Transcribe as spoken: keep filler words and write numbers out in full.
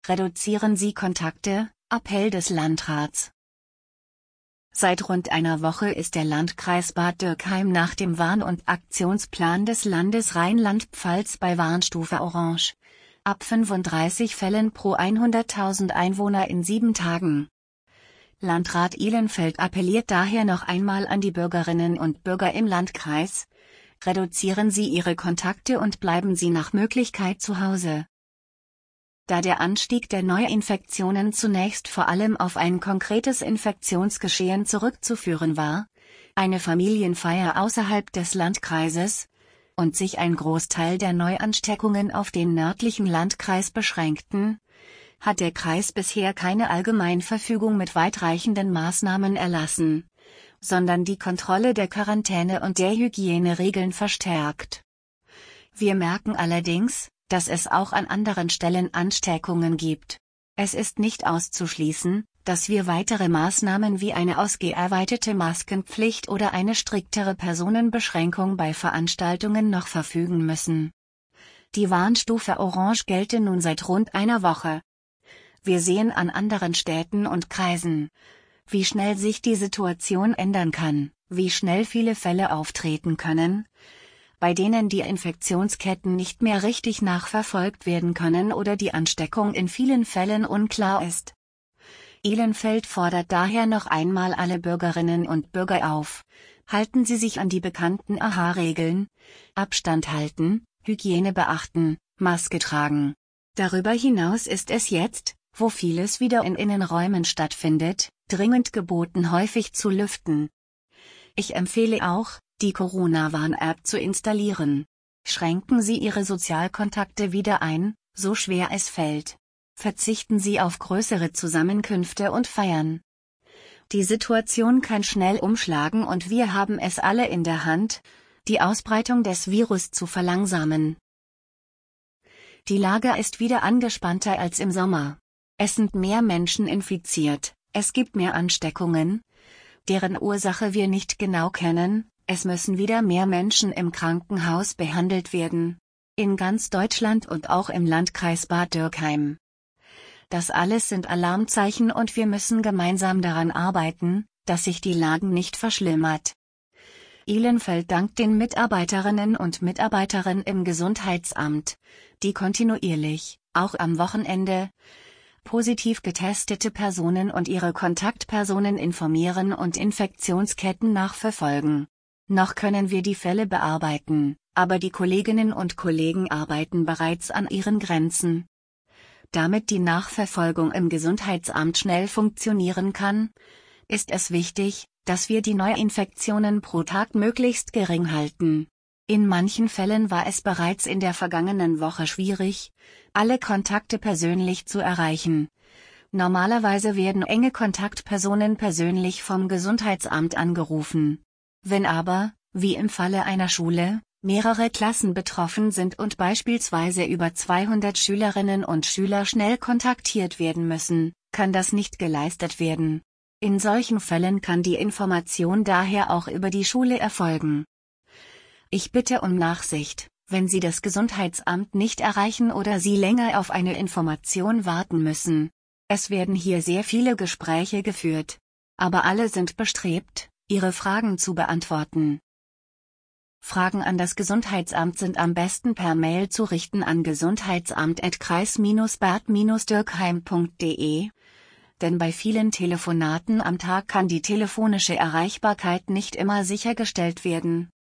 Reduzieren Sie Kontakte, Appell des Landrats. Seit rund einer Woche ist der Landkreis Bad Dürkheim nach dem Warn- und Aktionsplan des Landes Rheinland-Pfalz bei Warnstufe Orange. Ab fünfunddreißig Fällen pro hunderttausend Einwohner in sieben Tagen. Landrat Ihlenfeld appelliert daher noch einmal an die Bürgerinnen und Bürger im Landkreis: Reduzieren Sie Ihre Kontakte und bleiben Sie nach Möglichkeit zu Hause. Da der Anstieg der Neuinfektionen zunächst vor allem auf ein konkretes Infektionsgeschehen zurückzuführen war, eine Familienfeier außerhalb des Landkreises, und sich ein Großteil der Neuansteckungen auf den nördlichen Landkreis beschränkten, hat der Kreis bisher keine Allgemeinverfügung mit weitreichenden Maßnahmen erlassen, sondern die Kontrolle der Quarantäne und der Hygieneregeln verstärkt. Wir merken allerdings, dass es auch an anderen Stellen Ansteckungen gibt. Es ist nicht auszuschließen, dass wir weitere Maßnahmen wie eine ausgearbeitete Maskenpflicht oder eine striktere Personenbeschränkung bei Veranstaltungen noch verfügen müssen. Die Warnstufe Orange gelte nun seit rund einer Woche. Wir sehen an anderen Städten und Kreisen, wie schnell sich die Situation ändern kann, wie schnell viele Fälle auftreten können, bei denen die Infektionsketten nicht mehr richtig nachverfolgt werden können oder die Ansteckung in vielen Fällen unklar ist. Ihlenfeld fordert daher noch einmal alle Bürgerinnen und Bürger auf: Halten Sie sich an die bekannten A H-Regeln, Abstand halten, Hygiene beachten, Maske tragen. Darüber hinaus ist es jetzt, wo vieles wieder in Innenräumen stattfindet, dringend geboten, häufig zu lüften. Ich empfehle auch, die Corona-Warn-App zu installieren. Schränken Sie Ihre Sozialkontakte wieder ein, so schwer es fällt. Verzichten Sie auf größere Zusammenkünfte und Feiern. Die Situation kann schnell umschlagen und wir haben es alle in der Hand, die Ausbreitung des Virus zu verlangsamen. Die Lage ist wieder angespannter als im Sommer. Es sind mehr Menschen infiziert, es gibt mehr Ansteckungen, deren Ursache wir nicht genau kennen. Es müssen wieder mehr Menschen im Krankenhaus behandelt werden. In ganz Deutschland und auch im Landkreis Bad Dürkheim. Das alles sind Alarmzeichen und wir müssen gemeinsam daran arbeiten, dass sich die Lage nicht verschlimmert. Ihlenfeld dankt den Mitarbeiterinnen und Mitarbeitern im Gesundheitsamt, die kontinuierlich, auch am Wochenende, positiv getestete Personen und ihre Kontaktpersonen informieren und Infektionsketten nachverfolgen. Noch können wir die Fälle bearbeiten, aber die Kolleginnen und Kollegen arbeiten bereits an ihren Grenzen. Damit die Nachverfolgung im Gesundheitsamt schnell funktionieren kann, ist es wichtig, dass wir die Neuinfektionen pro Tag möglichst gering halten. In manchen Fällen war es bereits in der vergangenen Woche schwierig, alle Kontakte persönlich zu erreichen. Normalerweise werden enge Kontaktpersonen persönlich vom Gesundheitsamt angerufen. Wenn aber, wie im Falle einer Schule, mehrere Klassen betroffen sind und beispielsweise über zweihundert Schülerinnen und Schüler schnell kontaktiert werden müssen, kann das nicht geleistet werden. In solchen Fällen kann die Information daher auch über die Schule erfolgen. Ich bitte um Nachsicht, wenn Sie das Gesundheitsamt nicht erreichen oder Sie länger auf eine Information warten müssen. Es werden hier sehr viele Gespräche geführt. Aber alle sind bestrebt, Ihre Fragen zu beantworten. Fragen an das Gesundheitsamt sind am besten per Mail zu richten an gesundheitsamt at kreis bad dürkheim punkt de, denn bei vielen Telefonaten am Tag kann die telefonische Erreichbarkeit nicht immer sichergestellt werden.